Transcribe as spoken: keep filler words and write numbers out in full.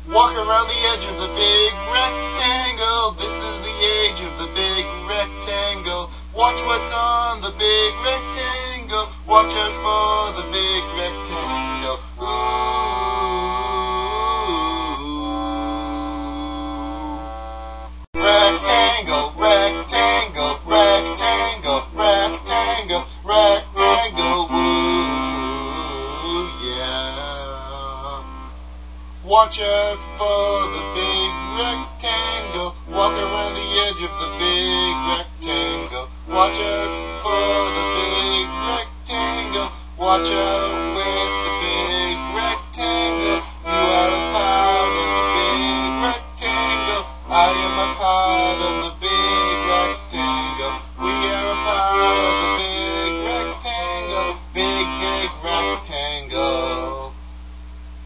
Walk around the edge of the big rectangle. This is the age of the big rectangle. Watch what's on the big rectangle. Watch out for the big rectangle. Ooh. Rectangle, rectangle, rectangle, rectangle, rectangle. Ooh, yeah. Watch out for the big rectangle. Walk around the edge of the big rectangle. Watch out for the big rectangle. Watch out.